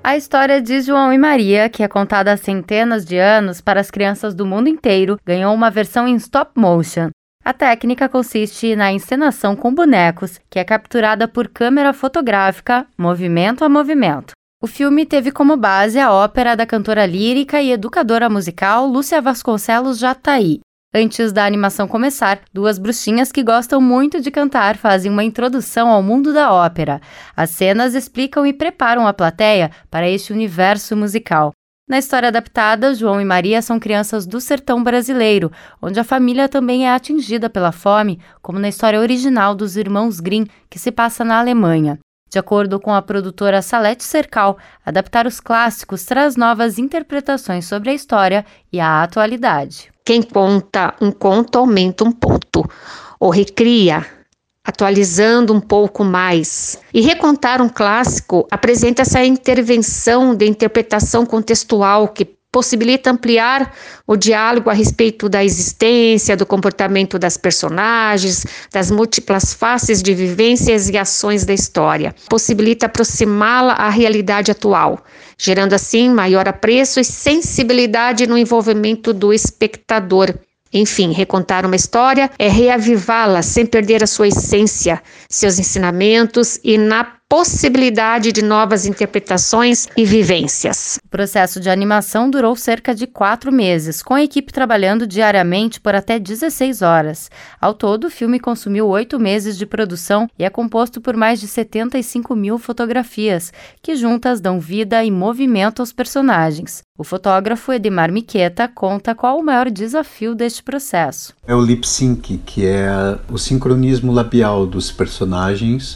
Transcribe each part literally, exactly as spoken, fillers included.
A história de João e Maria, que é contada há centenas de anos para as crianças do mundo inteiro, ganhou uma versão em stop motion. A técnica consiste na encenação com bonecos, que é capturada por câmera fotográfica, movimento a movimento. O filme teve como base a ópera da cantora lírica e educadora musical Lúcia Vasconcelos Jatahy. Antes da animação começar, duas bruxinhas que gostam muito de cantar fazem uma introdução ao mundo da ópera. As cenas explicam e preparam a plateia para este universo musical. Na história adaptada, João e Maria são crianças do sertão brasileiro, onde a família também é atingida pela fome, como na história original dos irmãos Grimm, que se passa na Alemanha. De acordo com a produtora Salete Cercal, adaptar os clássicos traz novas interpretações sobre a história e a atualidade. Quem conta um conto aumenta um ponto, ou recria, atualizando um pouco mais. E recontar um clássico apresenta essa intervenção de interpretação contextual que possibilita ampliar o diálogo a respeito da existência, do comportamento das personagens, das múltiplas faces de vivências e ações da história. Possibilita aproximá-la à realidade atual, gerando assim maior apreço e sensibilidade no envolvimento do espectador. Enfim, recontar uma história é reavivá-la sem perder a sua essência, seus ensinamentos e na possibilidade de novas interpretações e vivências. O processo de animação durou cerca de quatro meses, com a equipe trabalhando diariamente por até dezesseis horas. Ao todo, o filme consumiu oito meses de produção e é composto por mais de setenta e cinco mil fotografias, que juntas dão vida e movimento aos personagens. O fotógrafo Edmar Miqueta conta qual o maior desafio deste processo. É o lip sync, que é o sincronismo labial dos personagens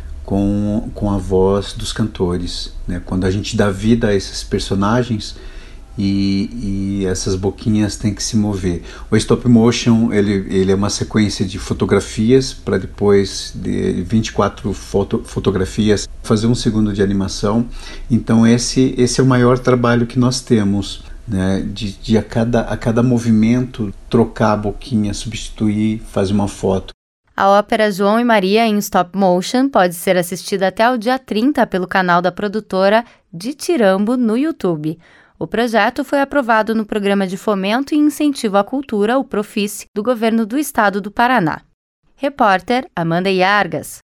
com, com a voz dos cantores, né? Quando a gente dá vida a esses personagens e, e essas boquinhas têm que se mover. O stop motion ele, ele é uma sequência de fotografias para depois de vinte e quatro foto, fotografias fazer um segundo de animação. Então esse, esse é o maior trabalho que nós temos, né? De, de a, cada, a cada movimento trocar a boquinha, substituir, fazer uma foto. A ópera João e Maria em stop motion pode ser assistida até o dia trinta pelo canal da produtora Ditirambo no YouTube. O projeto foi aprovado no Programa de Fomento e Incentivo à Cultura, o Profice, do Governo do Estado do Paraná. Repórter Amanda Iargas.